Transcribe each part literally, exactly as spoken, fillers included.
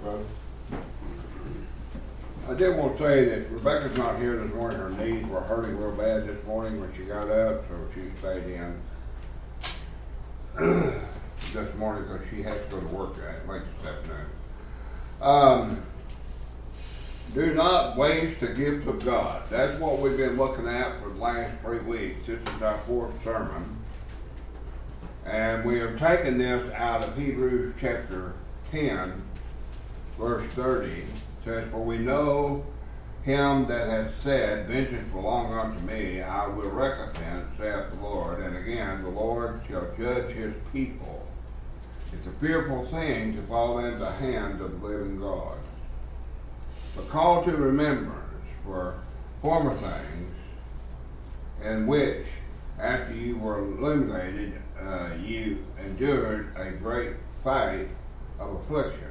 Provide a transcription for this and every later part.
brother. I did want to say that Rebecca's not here this morning. Her knees were hurting real bad this morning when she got up, so she stayed in this morning because she has to go to work late this afternoon. Um, do not waste the gift of God. That's what we've been looking at for the last three weeks. This is our fourth sermon. And we have taken this out of Hebrews chapter ten, verse thirty. It says, "For we know him that hath said, Vengeance belong unto me, I will recompense, saith the Lord. And again, the Lord shall judge his people. It's a fearful thing to fall into the hand of the living God. But call to remembrance for former things, in which, after you were illuminated, uh, you endured a great fight of affliction."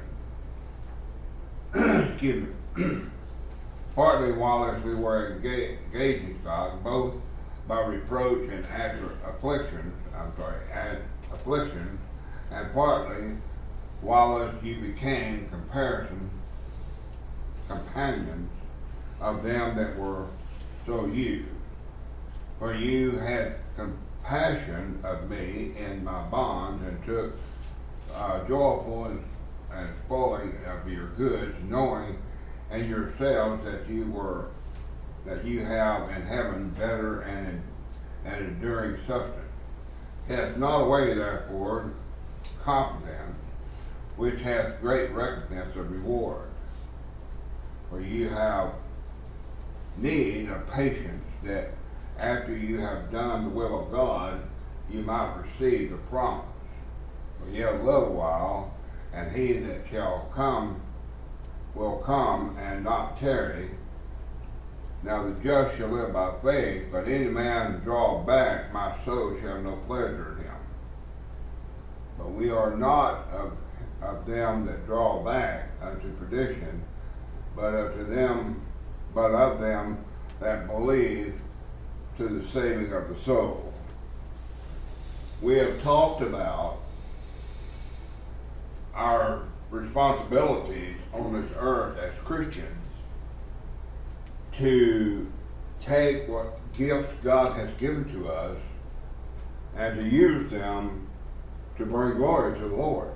Excuse me. "Partly while as we were engaging stock, both by reproach and after affliction, I'm sorry, and affliction, and partly while as you became comparison companions of them that were so used. For you had compassion of me in my bonds, and took uh, joyful and, and spoiling of your goods, knowing in yourselves that you were that you have in heaven better and, and enduring substance. Cast not away therefore confidence, which hath great recompense of reward. For you have need of patience, that after you have done the will of God, you might receive the promise. For yet a little while, and he that shall come will come and not tarry. Now the just shall live by faith, but any man draw back, my soul shall have no pleasure in him. But we are not of, of them that draw back unto perdition, but unto them, but of them that believe to the saving of the soul." We have talked about our responsibilities on this earth as Christians to take what gifts God has given to us and to use them to bring glory to the Lord.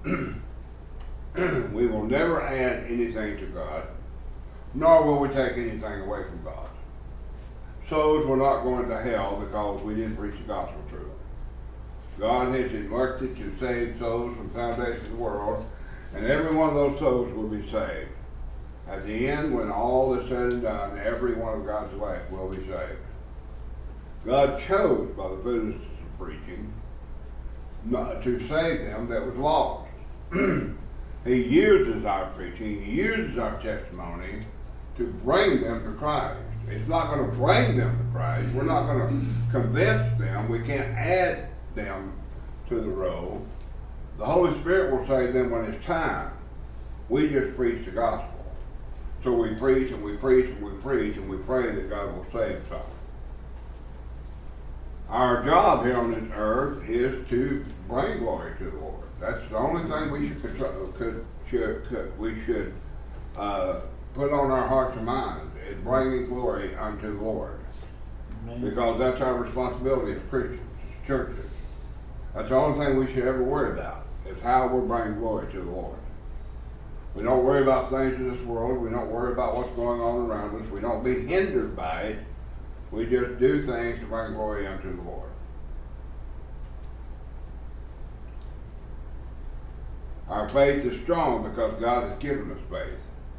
We will never add anything to God, nor will we take anything away from God. Souls will not go into hell because we didn't preach the gospel to them. God has elected to save souls from the foundation of the world, and every one of those souls will be saved. At the end, when all is said and done, every one of God's elect will be saved. God chose, by the foolishness of preaching, not to save them that was lost. He uses our preaching, he uses our testimony to bring them to Christ. It's not going to bring them to Christ. We're not going to convince them. We can't add them to the roll. The Holy Spirit will save them when it's time. We just preach the gospel. So we preach and we preach and we preach and we pray that God will save some. Our job here on this earth is to bring glory to the Lord. That's the only thing we should control, could, should, could, we should uh, put on our hearts and minds, is bringing glory unto the Lord. Amen. Because that's our responsibility as Christians, as churches. That's the only thing we should ever worry about, is how we're bringing glory to the Lord. We don't worry about things in this world. We don't worry about what's going on around us. We don't be hindered by it. We just do things to bring glory unto the Lord. Our faith is strong because God has given us faith.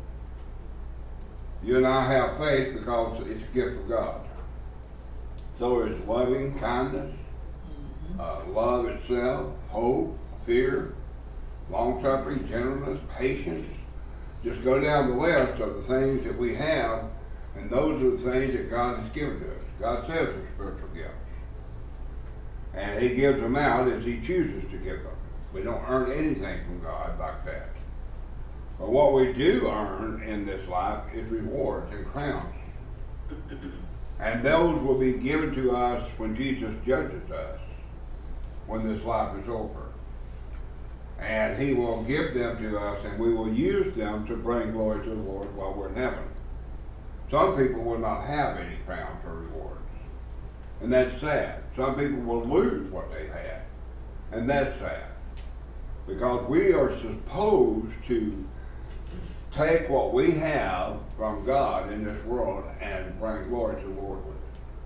You and I have faith because it's a gift of God. So is loving kindness, uh, love itself, hope, fear, long-suffering, gentleness, patience. Just go down the list of the things that we have, and those are the things that God has given to us. God says they're spiritual gifts. And he gives them out as he chooses to give them. We don't earn anything from God like that. But what we do earn in this life is rewards and crowns. And those will be given to us when Jesus judges us, when this life is over. And he will give them to us, and we will use them to bring glory to the Lord while we're in heaven. Some people will not have any crowns or rewards. And that's sad. Some people will lose what they've had. And that's sad. Because we are supposed to take what we have from God in this world and bring glory to the Lord with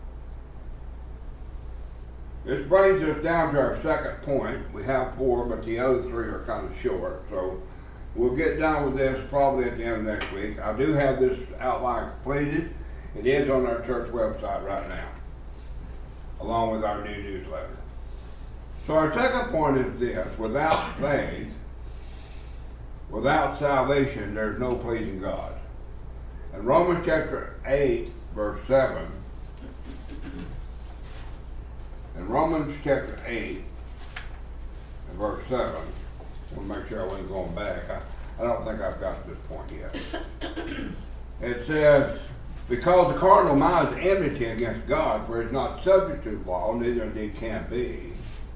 it. This brings us down to our second point. We have four, but the other three are kind of short. So we'll get done with this probably at the end of next week. I do have this outline completed. It is on our church website right now, along with our new newsletter. So our second point is this: without faith, without salvation, there's no pleasing God. In Romans chapter eight, verse seven, in Romans chapter eight, and verse seven, I want to make sure I wasn't going back. I, I don't think I've got to this point yet. It says, because the carnal mind is enmity against God, for it's not subject to the law, neither indeed can be.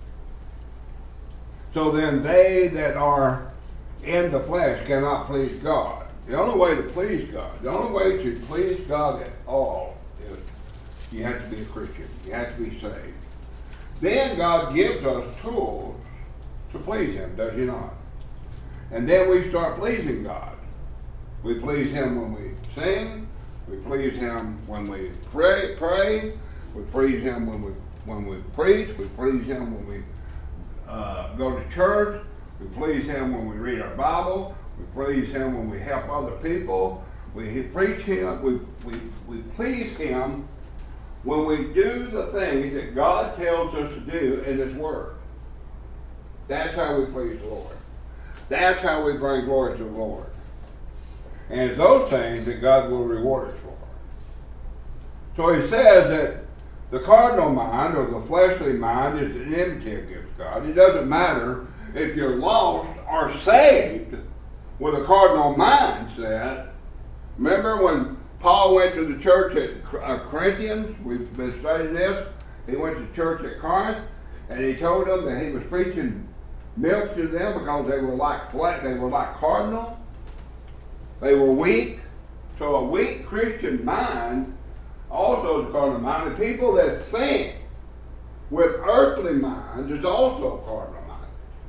So then they that are in the flesh cannot please God. The only way to please God, the only way to please God at all is you have to be a Christian. You have to be saved. Then God gives us tools to please Him, does He not? And then we start pleasing God. We please Him when we sing. We please Him when we pray. Pray. We please Him when we when we preach. We please Him when we uh, go to church. We please Him when we read our Bible. We please Him when we help other people. We preach Him. We we we please Him when we do the things that God tells us to do in His Word. That's how we please the Lord. That's how we bring glory to the Lord. And it's those things that God will reward us for. So He says that the carnal mind or the fleshly mind is an enmity against God. It doesn't matter if you're lost or saved with a carnal mindset. Remember when Paul went to the church at Corinthians? We've been studying this. He went to church at Corinth, and he told them that he was preaching milk to them because they were like they were like cardinal. They were weak. So a weak Christian mind also is a carnal mind. The people that think with earthly minds is also carnal mind,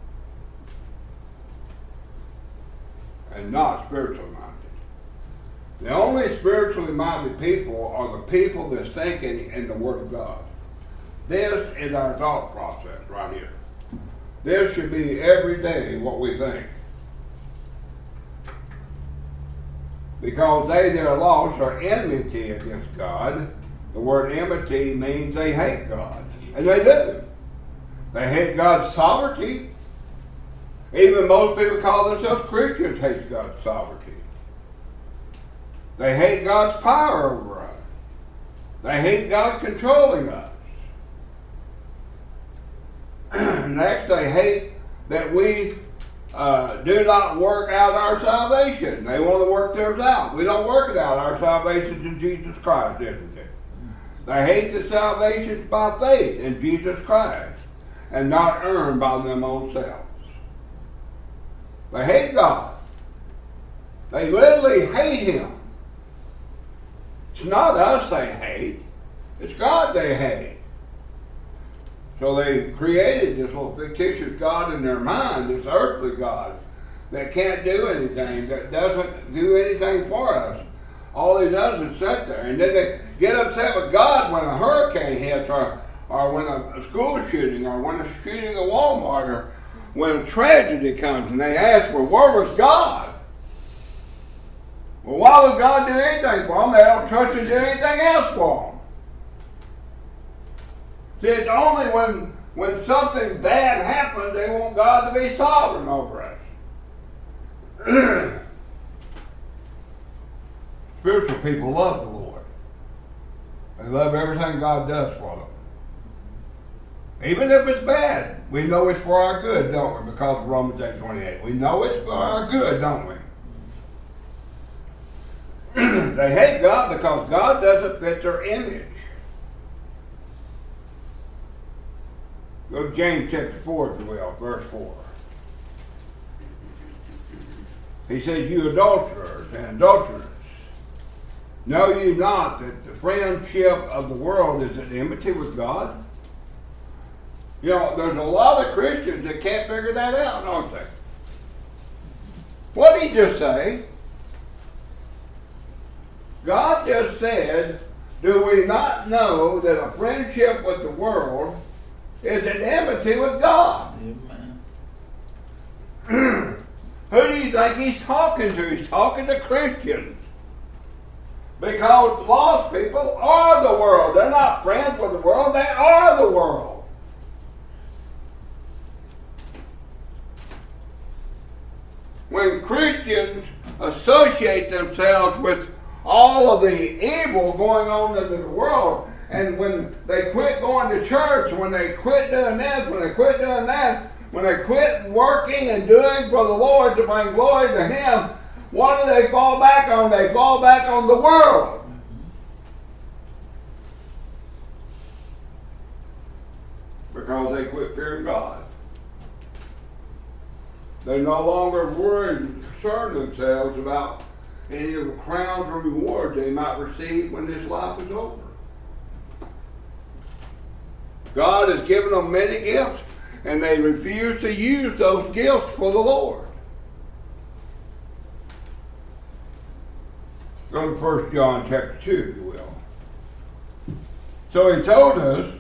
and not spiritual minded. The only spiritually minded people are the people that think in, in the Word of God. This is our thought process right here. This should be every day what we think. Because they that are lost are enmity against God. The word enmity means they hate God. And they do. They hate God's sovereignty. Even most people call themselves Christians hate God's sovereignty. They hate God's power over us. They hate God controlling us. Next, they hate that we uh, do not work out our salvation. They want to work theirs out. We don't work it out. Our salvation is in Jesus Christ, isn't it? They hate that salvation is by faith in Jesus Christ and not earned by them own selves. They hate God. They literally hate Him. It's not us they hate. It's God they hate. So they created this little fictitious God in their mind, this earthly God, that can't do anything, that doesn't do anything for us. All He does is sit there. And then they get upset with God when a hurricane hits, or, or when a, a school shooting, or when a shooting at Walmart, or when a tragedy comes, and they ask, well, where was God? Well, why would God do anything for them? They don't trust Him to do anything else for them. See, it's only when, when something bad happens, they want God to be sovereign over us. Spiritual people love the Lord. They love everything God does for them. Even if it's bad, we know it's for our good, don't we? Because of Romans eight twenty-eight. We know it's for our good, don't we? They hate God because God doesn't fit their image. Go to James chapter four, if you will, verse four. He says, you adulterers and adulterers, know ye not that the friendship of the world is at enmity with God? You know, there's a lot of Christians that can't figure that out, don't they? What did he just say? God just said, do we not know that a friendship with the world is at enmity with God? Amen. Who do you think he's talking to? He's talking to Christians. Because lost people are the world. They're not friends with the world. They are the world. When Christians associate themselves with all of the evil going on in the world, and when they quit going to church, when they quit doing this, when they quit doing that, when they quit working and doing for the Lord to bring glory to Him, what do they fall back on? They fall back on the world. Because they quit fearing God. They no longer worry and concern themselves about any of the crowns or rewards they might receive when this life is over. God has given them many gifts, and they refuse to use those gifts for the Lord. Go to First John chapter two, if you will. So he told us,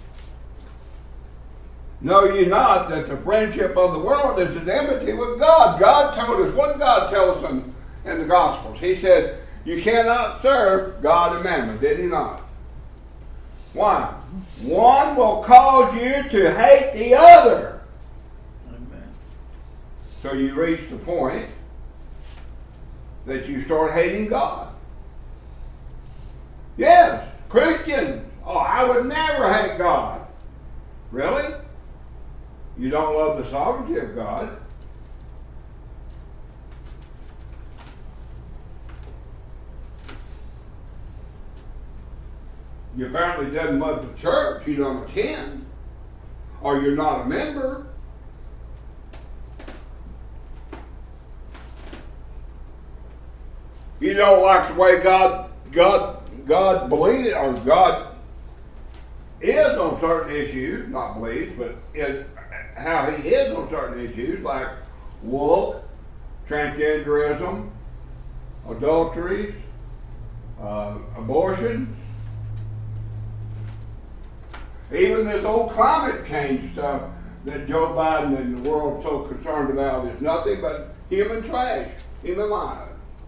know ye not that the friendship of the world is an enmity with God? God told us, what did God tell us in, in the Gospels? He said, you cannot serve God and mammon, did he not? Why? One will cause you to hate the other. Amen. So you reach the point that you start hating God. Yes, Christians. Oh, I would never hate God. Really? You don't love the sovereignty of God. You apparently doesn't love the church you don't attend, or you're not a member. You don't like the way God, God, God believes or God is on certain issues, not believes, but is, how He is on certain issues like woke, transgenderism, adultery, uh, abortion. Even this old climate change stuff that Joe Biden and the world's so concerned about is nothing but human trash, human lives.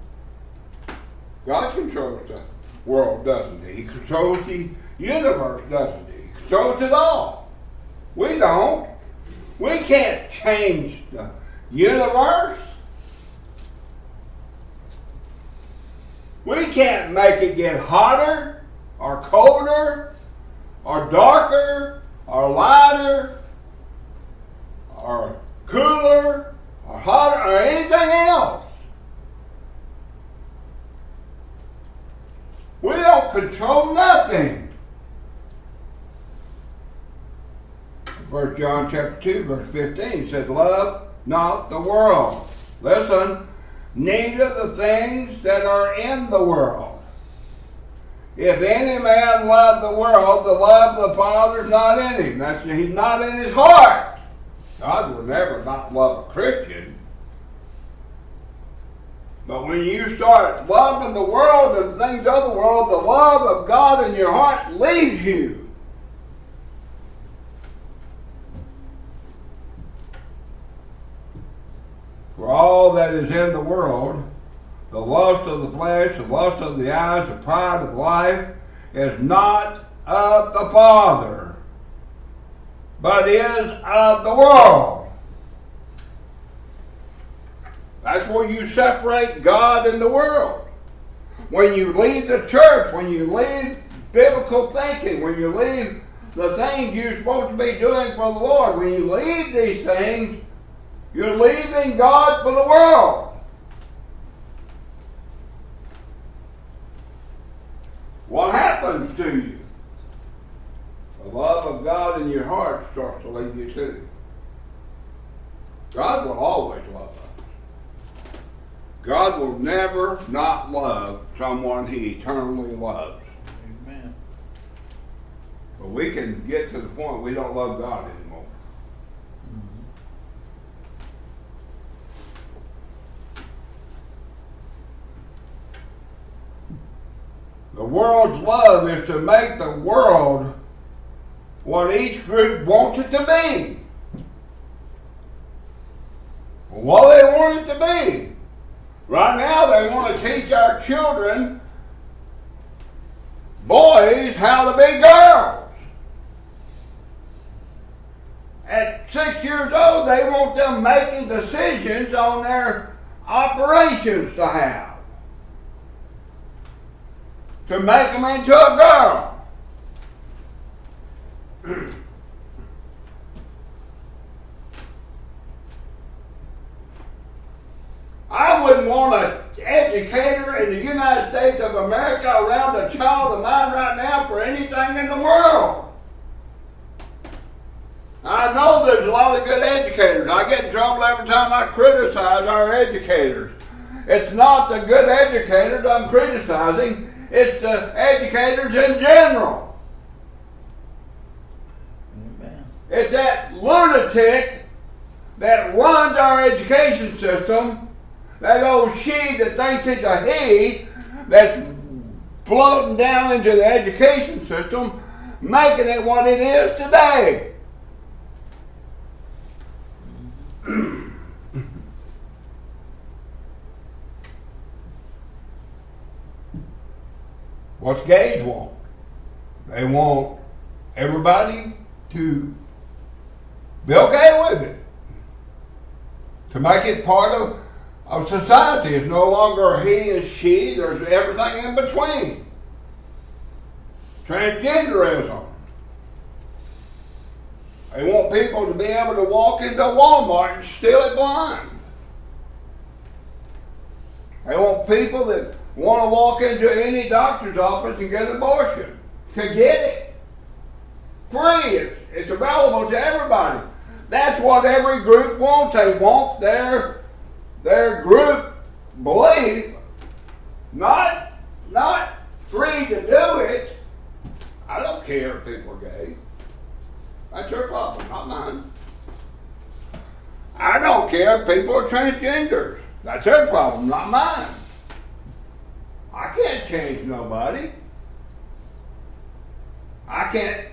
God controls the world, doesn't He? He controls the universe, doesn't He? He controls it all. We don't. We can't change the universe. We can't make it get hotter or colder or darker, or lighter, or cooler, or hotter, or anything else. We don't control nothing. First John chapter two, verse fifteen says, love not the world. Listen, neither the things that are in the world. If any man love the world, the love of the Father is not in him. That's, he's not in his heart. God will never not love a Christian. But when you start loving the world and things of the world, the love of God in your heart leaves you. For all that is in the world, the lust of the flesh, the lust of the eyes, the pride of life, is not of the Father, but is of the world. That's where you separate God and the world. When you leave the church, when you leave biblical thinking, when you leave the things you're supposed to be doing for the Lord, when you leave these things, you're leaving God for the world. What happens to you? The love of God in your heart starts to lead you to Him. God will always love us. God will never not love someone he eternally loves. Amen. But we can get to the point we don't love God anymore. The world's love is to make the world what each group wants it to be. What they want it to be. Right now they want to teach our children, boys, how to be girls. At six years old, they want them making decisions on their operations to have. To make them into a girl. I wouldn't want an educator in the United States of America around a child of mine right now for anything in the world. I know there's a lot of good educators. I get in trouble every time I criticize our educators. It's not the good educators I'm criticizing. It's the educators in general. Amen. It's that lunatic that runs our education system, that old she that thinks it's a he, that's floating down into the education system, making it what it is today. What's gays want? They want everybody to be okay with it. To make it part of, of society. It's no longer he is she, there's everything in between. Transgenderism. They want people to be able to walk into Walmart and steal it blind. They want people that want to walk into any doctor's office and get an abortion. To get it. Free. It's, it's available to everybody. That's what every group wants. They want their, their group belief, not, not free to do it. I don't care if people are gay. That's your problem, not mine. I don't care if people are transgenders. That's their problem, not mine. I can't change nobody. I can't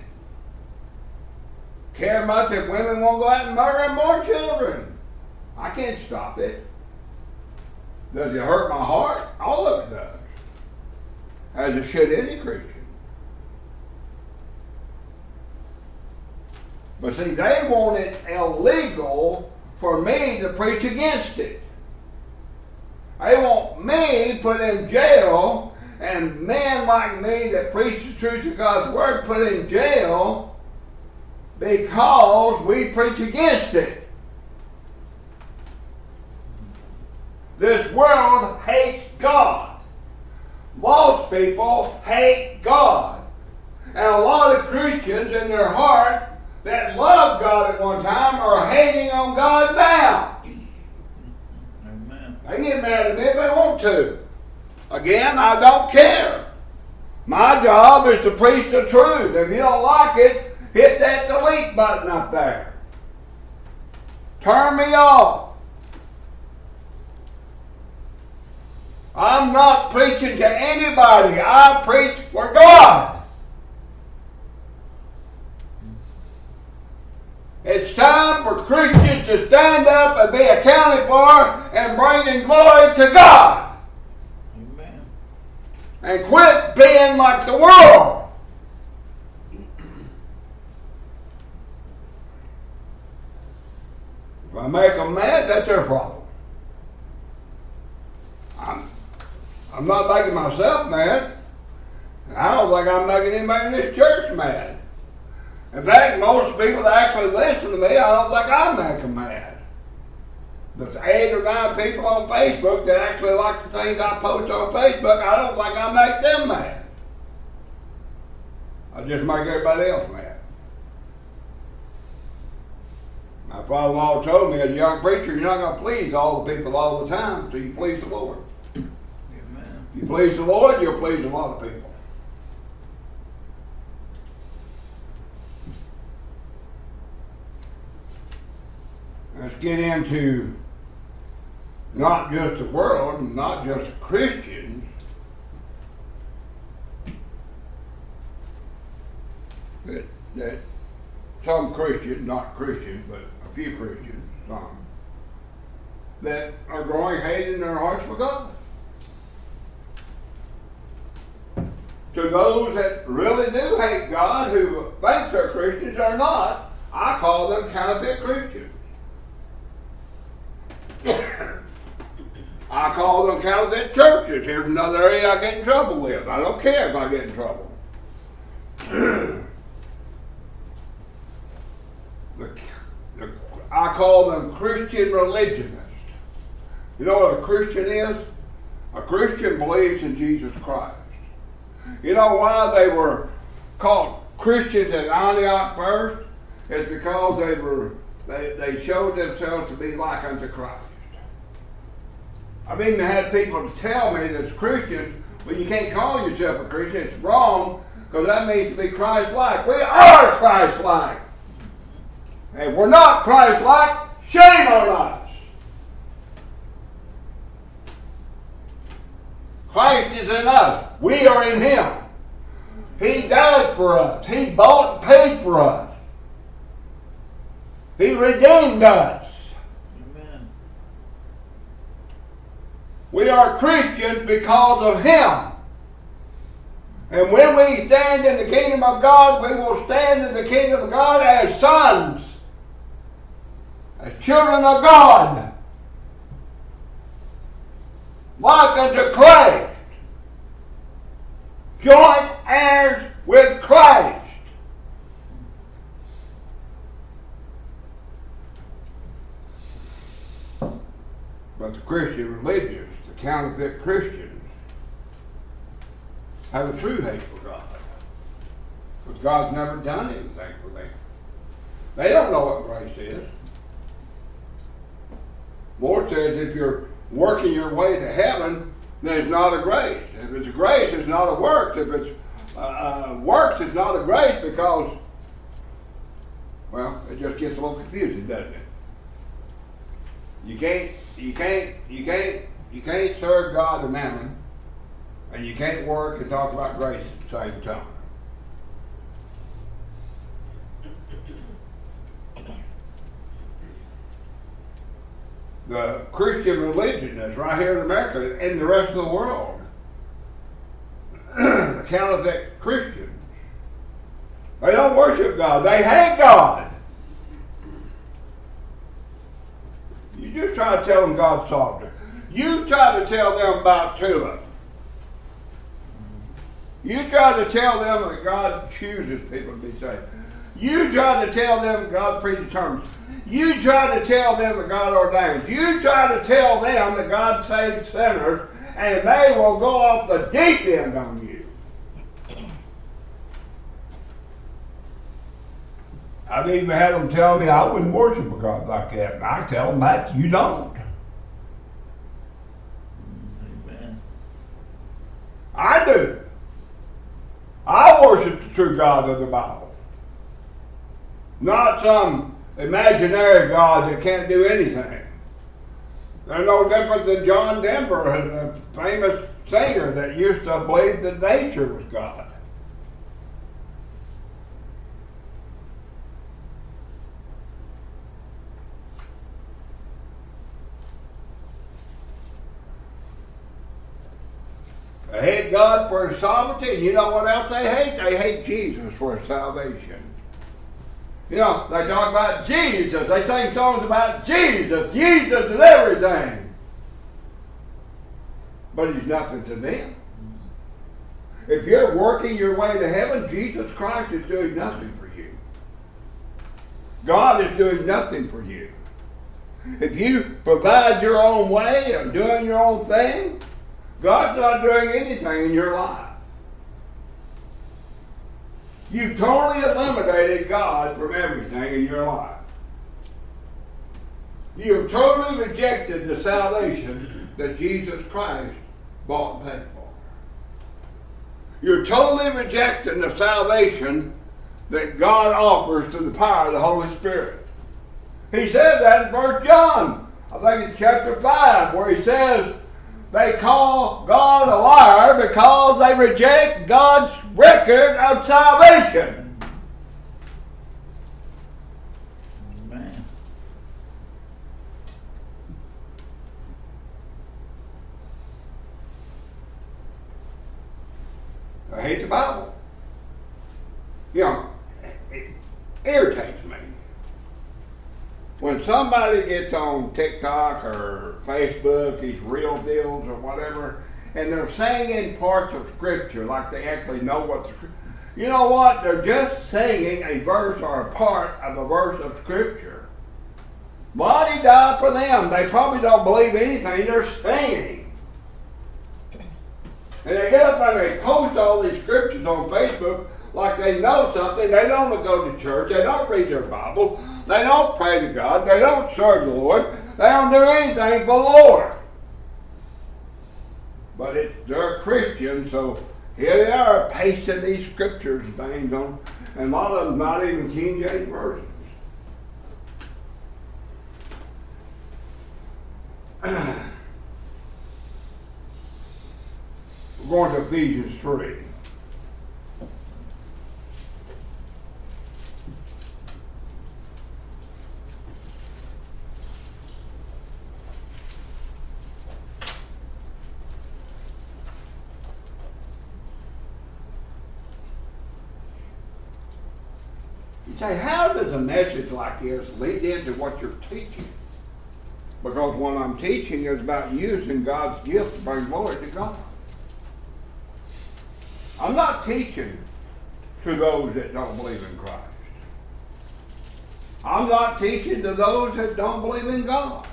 care much if women won't go out and murder unborn children. I can't stop it. Does it hurt my heart? All of it does. As it should any Christian. But see, they want it illegal for me to preach against it. They want me put in jail, and men like me that preach the truth of God's Word put in jail because we preach against it. This world hates God. Most people hate God. And a lot of Christians in their heart that loved God at one time are hating on God now. They get mad at me if they want to. Again, I don't care. My job is to preach the truth. If you don't like it, hit that delete button up there. Turn me off. I'm not preaching to anybody. I preach for God. It's time for Christians to stand up and be accounted for and bringing glory to God. Amen. And quit being like the world. If I make them mad, that's their problem. I'm, I'm not making myself mad. And I don't think I'm making anybody in this church mad. In fact, most people that actually listen to me, I don't think I make them mad. There's eight or nine people on Facebook that actually like the things I post on Facebook. I don't think I make them mad. I just make everybody else mad. My father-in-law told me as a young preacher, you're not going to please all the people all the time, so you please the Lord. Amen. You please the Lord, you'll please a lot of people. Let's get into not just the world, and not just Christians, that, that some Christians, not Christians, but a few Christians, some, that are growing hate in their hearts for God. To those that really do hate God, who think they're Christians or not, I call them counterfeit Christians. I call them counterfeit churches. Here's another area I get in trouble with. I don't care if I get in trouble. the, the, I call them Christian religionists. You know what a Christian is? A Christian believes in Jesus Christ. You know why they were called Christians at Antioch first? It's because they were they, they showed themselves to be like unto Christ. I've even had people tell me that's Christians, well, you can't call yourself a Christian. It's wrong, because that means to be Christ-like. We are Christ-like. And if we're not Christ-like, shame on us. Christ is in us. We are in Him. He died for us. He bought and paid for us. He redeemed us. Amen. We are Christians because of Him. And when we stand in the kingdom of God, we will stand in the kingdom of God as sons, as children of God, like unto Christ, joint heirs with Christ. But the Christian religious, the counterfeit Christians, have a true hate for God. Because God's never done anything for them. They don't know what grace is. The Lord says if you're working your way to heaven, then it's not a grace. If it's a grace, it's not a works. If it's uh, uh, works, it's not a grace because, well, it just gets a little confusing, doesn't it? You can't, you can't, you can't, you can't serve God and mammon, and you can't work and talk about grace at the same time. The Christian religion is right here in America and the rest of the world. The counterfeit Christians. They don't worship God. They hate God. You just try to tell them God's sovereign. You try to tell them about tulip. You try to tell them that God chooses people to be saved. You try to tell them God predetermines. You try to tell them that God ordains. You try to tell them that God saves sinners, and they will go off the deep end on you. I've even had them tell me I wouldn't worship a God like that, and I tell them that you don't. Amen. I do. I worship the true God of the Bible. Not some imaginary God that can't do anything. They're no different than John Denver, the famous singer that used to believe that nature was God. They hate God for His sovereignty, and you know what else they hate? They hate Jesus for His salvation. You know, they talk about Jesus. They sing songs about Jesus. Jesus is everything. But He's nothing to them. If you're working your way to heaven, Jesus Christ is doing nothing for you. God is doing nothing for you. If you provide your own way and doing your own thing, God's not doing anything in your life. You've totally eliminated God from everything in your life. You have totally rejected the salvation that Jesus Christ bought and paid for. You're totally rejecting the salvation that God offers through the power of the Holy Spirit. He said that in First John, I think it's chapter five, where he says they call God a liar because they reject God's record of salvation. Amen. I hate the Bible. You know, it irritates me when somebody gets on TikTok or Facebook, these real deals or whatever, and they're singing parts of Scripture like they actually know what the Scripture. You know what? They're just singing a verse or a part of a verse of Scripture. Why did he die for them? They probably don't believe anything they're saying. And they get up and they post all these scriptures on Facebook like they know something. They don't go to church. They don't read their Bible. They don't pray to God. They don't serve the Lord. They don't do anything for the Lord. But it, they're Christians, so here they are pasting these scriptures and things on, and a lot of them not even King James versions. We're going to Ephesians three. You say, how does a message like this lead into what you're teaching? Because what I'm teaching is about using God's gift to bring glory to God. I'm not teaching to those that don't believe in Christ. I'm not teaching to those that don't believe in God.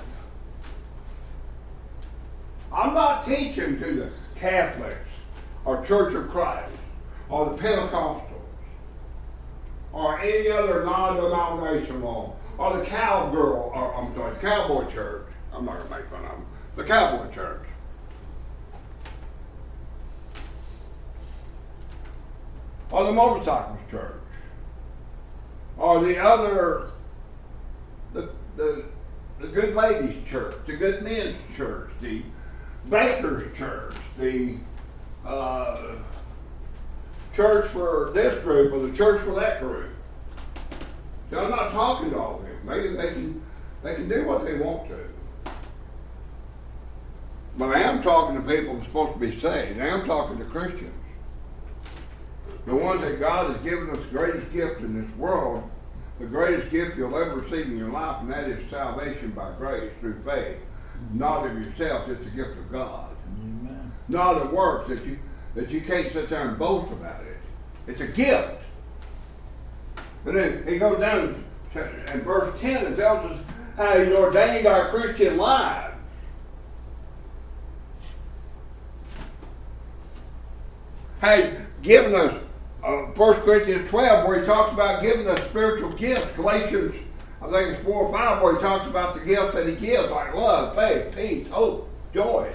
I'm not teaching to the Catholics or Church of Christ or the Pentecostals or any other non-denominational or the cowgirl, or I'm sorry, the cowboy church. I'm not going to make fun of them. The cowboy church. Or the motorcycle church, or the other, the, the, the good ladies church, the good men's church, the baker's church, the uh, church for this group or the church for that group. So I'm not talking to all of them. They, they, can, they can do what they want to. But I am talking to people that's supposed to be saved. I am talking to Christians. The ones that God has given us the greatest gift in this world, the greatest gift you'll ever receive in your life, and that is salvation by grace through faith. Not of yourself, it's a gift of God. Amen. Not of works that you that you can't sit there and boast about it. It's a gift. And then he goes down in verse ten and tells us how he's ordained our Christian lives. How he's given us Uh, First Corinthians twelve, where he talks about giving us spiritual gifts. Galatians, I think it's four or five, where he talks about the gifts that he gives, like love, faith, peace, hope, joy.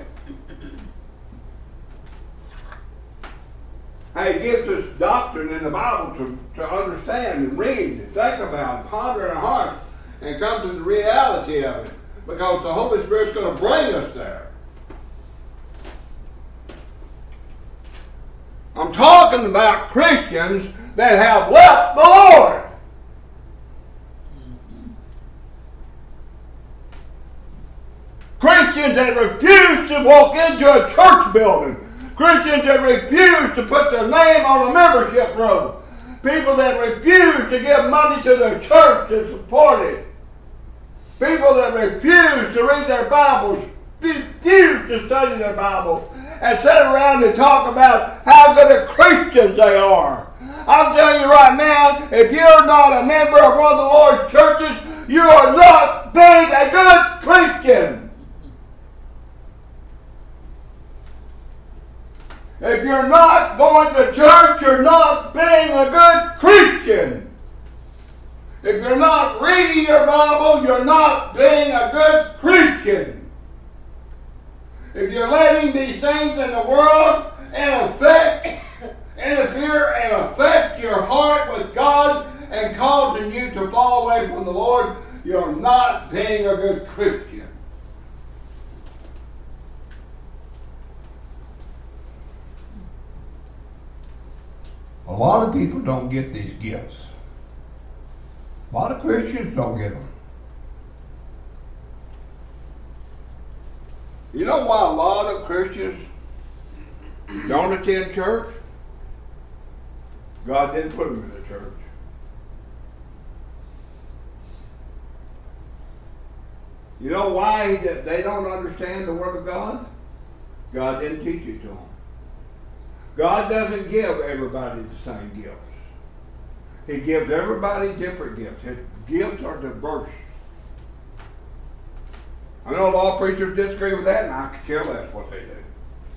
How he gives us doctrine in the Bible to, to understand and read and think about and ponder in our hearts and come to the reality of it. Because the Holy Spirit's going to bring us there. I'm talking about Christians that have left the Lord. Christians that refuse to walk into a church building. Christians that refuse to put their name on a membership roll. People that refuse to give money to their church and support it. People that refuse to read their Bibles, refuse to study their Bible, and sit around and talk about how good of Christians they are. I'm telling you right now, if you're not a member of one of the Lord's churches, you are not being a good Christian. If you're not going to church, you're not being a good Christian. If you're not reading your Bible, you're not being a good Christian. If you're letting these things in the world and affect, interfere and affect your heart with God and causing you to fall away from the Lord, you're not being a good Christian. A lot of people don't get these gifts. A lot of Christians don't get them. You know why a lot of Christians don't attend church? God didn't put them in the church. You know why they don't understand the Word of God? God didn't teach it to them. God doesn't give everybody the same gifts. He gives everybody different gifts. His gifts are diverse. I know a lot of preachers disagree with that, and I could care less what they do.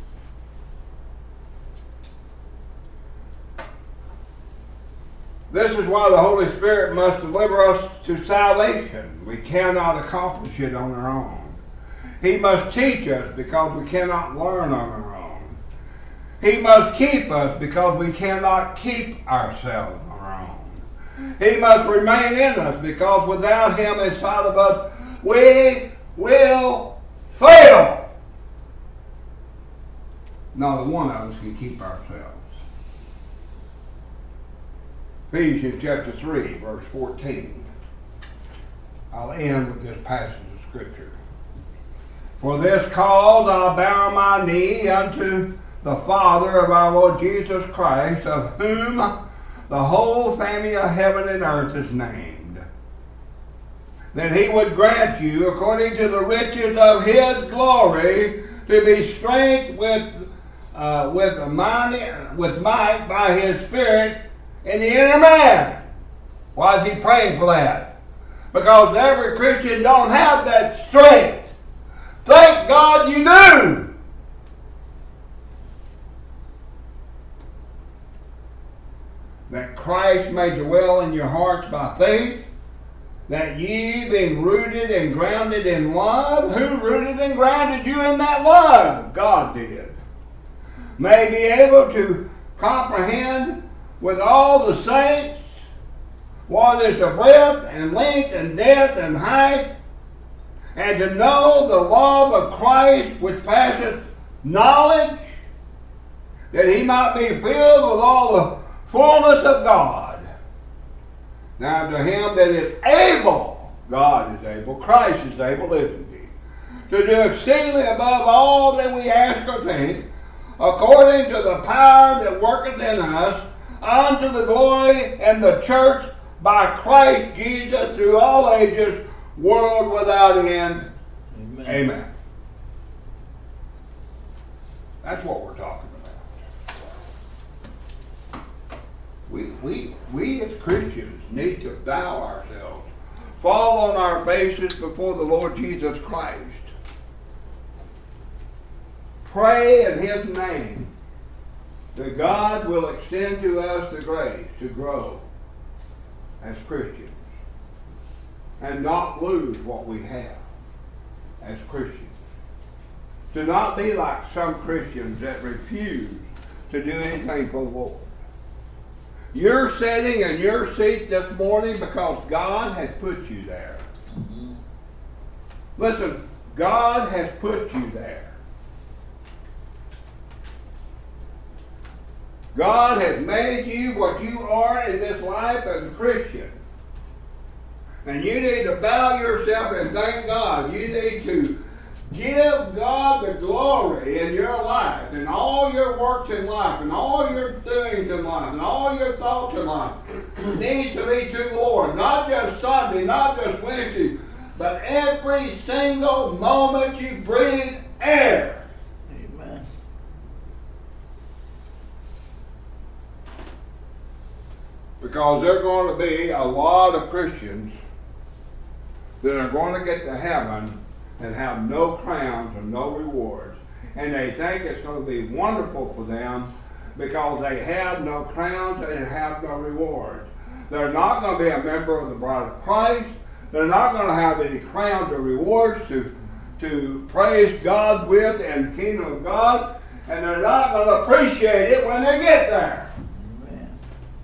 This is why the Holy Spirit must deliver us to salvation. We cannot accomplish it on our own. He must teach us because we cannot learn on our own. He must keep us because we cannot keep ourselves on our own. He must remain in us because without Him inside of us, we will fail. Not one of us can keep ourselves. Ephesians chapter three, verse fourteen. I'll end with this passage of Scripture. For this cause I bow my knee unto the Father of our Lord Jesus Christ, of whom the whole family of heaven and earth is named, that He would grant you, according to the riches of His glory, to be strength with uh, with mighty, with might by His Spirit in the inner man. Why is he praying for that? Because every Christian don't have that strength. Thank God you do. That Christ may dwell in your hearts by faith, that ye being rooted and grounded in love. Who rooted and grounded you in that love? God did. May be able to comprehend with all the saints what is the breadth and length and depth and height, and to know the love of Christ which passeth knowledge, that He might be filled with all the fullness of God. Now to Him that is able, God is able, Christ is able, isn't He, to do exceedingly above all that we ask or think, according to the power that worketh in us, unto the glory and the church by Christ Jesus through all ages, world without end. Amen. Amen. That's what we're talking about. We, we, we as Christians need to bow ourselves, fall on our faces before the Lord Jesus Christ. Pray in His name that God will extend to us the grace to grow as Christians and not lose what we have as Christians. To not be like some Christians that refuse to do anything for the Lord. You're sitting in your seat this morning because God has put you there. Mm-hmm. Listen, God has put you there. God has made you what you are in this life as a Christian. And you need to bow yourself and thank God. You need to give God the glory in your life, in all your works in life, and all your doings in life, and all your thoughts in life. Needs to be to the Lord. Not just Sunday, not just Wednesday, but every single moment you breathe air. Because there are going to be a lot of Christians that are going to get to heaven and have no crowns and no rewards. And they think it's going to be wonderful for them because they have no crowns and have no rewards. They're not going to be a member of the bride of Christ. They're not going to have any crowns or rewards to, to praise God with in the kingdom of God. And they're not going to appreciate it when they get there. Amen.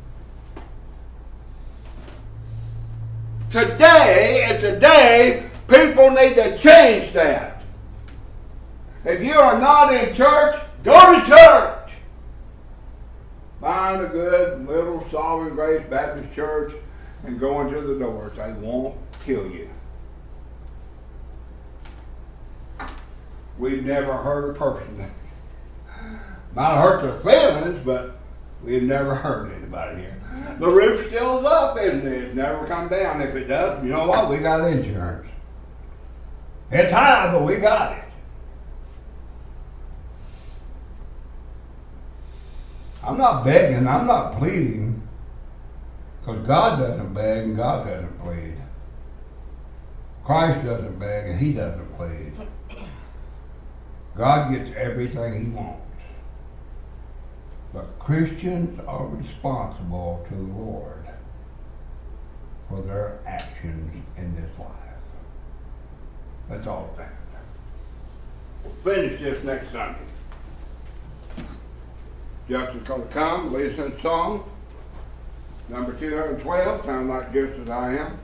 Today is a day people need to change that. If you are not in church, go to church. Find a good little Sovereign Grace Baptist church and go into the doors. They won't kill you. We've never hurt a person. Might hurt their feelings, but we've never hurt anybody here. The roof's still up, isn't it? It's never come down. If it does, you know what? We got insurance. It's high, but we got it. I'm not begging, I'm not pleading, because God doesn't beg and God doesn't plead. Christ doesn't beg and He doesn't plead. God gets everything He wants. But Christians are responsible to the Lord for their actions in this life. That's all that. We'll finish this next Sunday. Justin's going to come, lead us in song. Number two hundred twelve, sound like just as I am.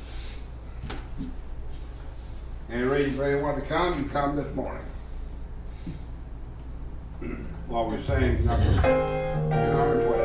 Any reason for anyone to come, you come this morning. While we sing number two hundred twelve.